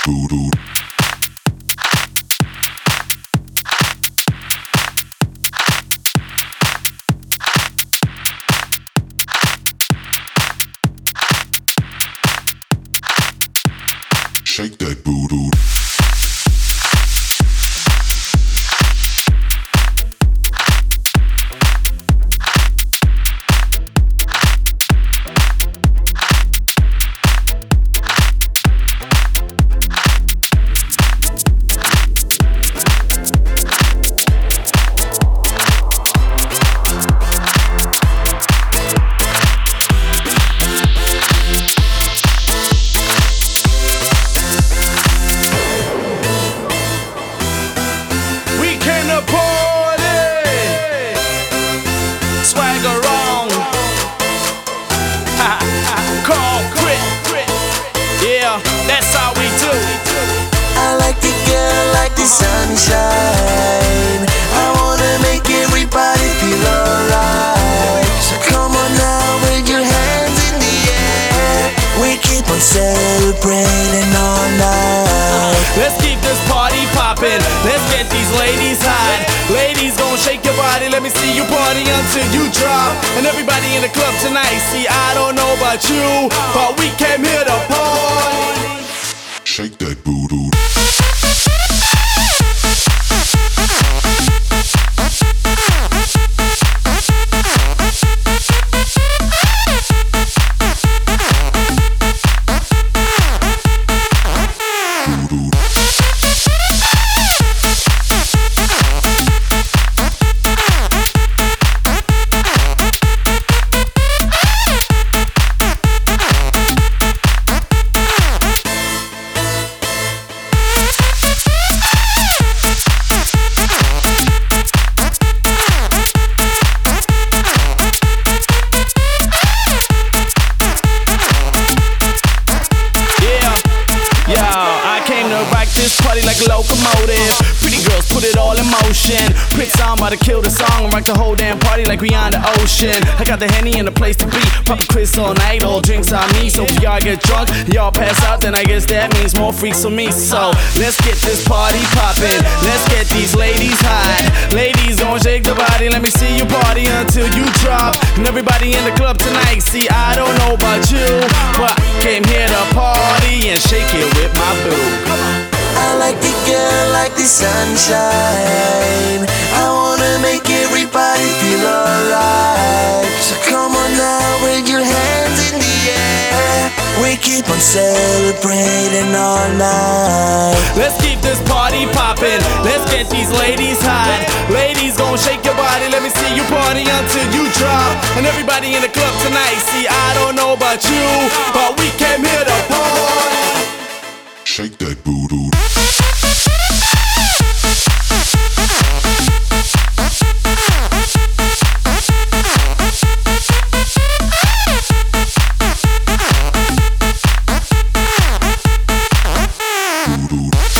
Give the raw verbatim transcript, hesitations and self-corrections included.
booty. Shake that booty. That's how we do. I like the girl like the sunshine. I wanna make everybody feel alright. So come on now with your hands in the air. We keep on celebrating all night. Let's keep this party poppin'. Let's get these ladies hot. Ladies gon' shake your body. Let me see you party until you drop. And everybody in the club tonight. See, I don't know about you, but we came here to party. Shake that booty. This party like a locomotive. Pretty girls put it all in motion. Pretty song about to kill the song and rock the whole damn party like we on the ocean. I got the Henny in the place to be. Pop a Chris all night, all drinks on me. So if y'all get drunk, y'all pass out, then I guess that means more freaks for me. So let's get this party poppin'. Let's get these ladies hot. Ladies gon' shake the body. Let me see you party until you drop. And everybody in the club tonight. See, I don't know about you, but I came here to party and shake it with my boo. I like the girl like the sunshine. I wanna make everybody feel alright. So come on now with your hands in the air. We keep on celebrating all night. Let's keep this party poppin'. Let's get these ladies hot. Ladies gon' shake your body. Let me see you party until you drop. And everybody in the club tonight. See, I don't know about you, but we came here to party. Shake that booty. Booty.